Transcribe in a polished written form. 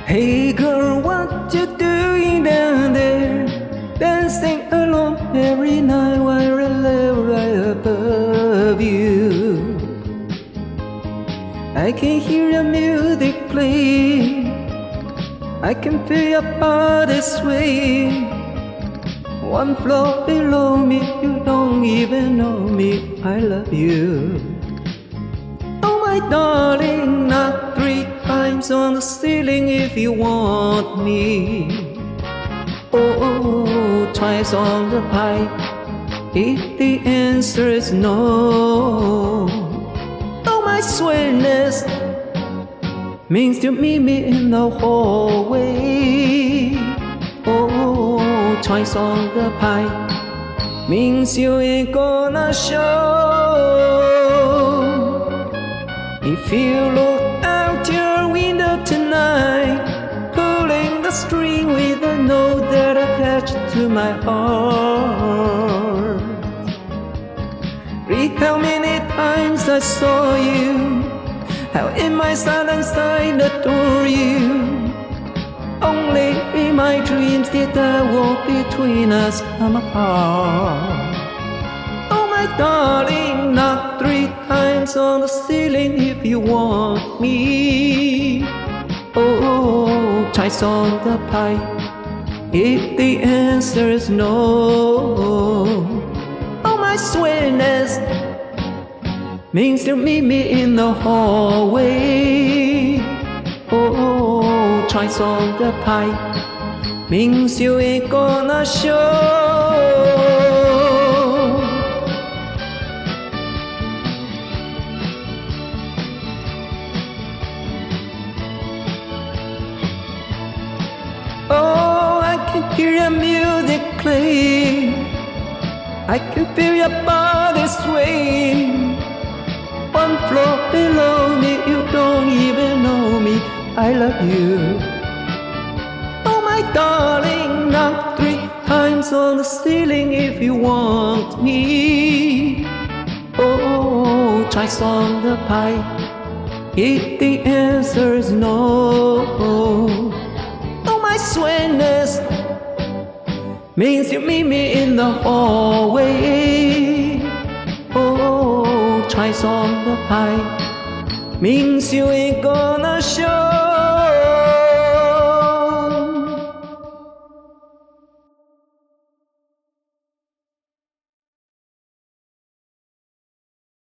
Hey girl, what you doing down there? Dancing alone every night while I live right above you. I can hear your music play, I can feel your body sway. One floor below me, you don't even know me, I love you. Oh my darling, knock 3 times on the ceiling if you want me. Oh, twice on the pipe if the answer is no. Oh my sweetness means you meet me in the hallway. Oh, twice on the pipe means you ain't gonna show. If you look out your window tonight, pulling the string with a note that attached to my heart. Read how many times I saw you, how in my silence I adore you. Only in my dreams did the wall between us come apart. Oh my darling, knock 3 times on the ceiling if you want me. Oh, twice on the pipe if the answer is no. Oh my sweetness means you meet me in the hallway. Oh, twice on the pipe means you ain't gonna show. Oh, I can hear your music play, I can feel your body sway. One floor below me, you don't even know me, I love you. Oh my darling, knock 3 times on the ceiling if you want me. Oh, twice on the pipe if the answer is no. Oh my sweetness means you meet me in the hallway. Oh, twice on the pipe means you ain't gonna show.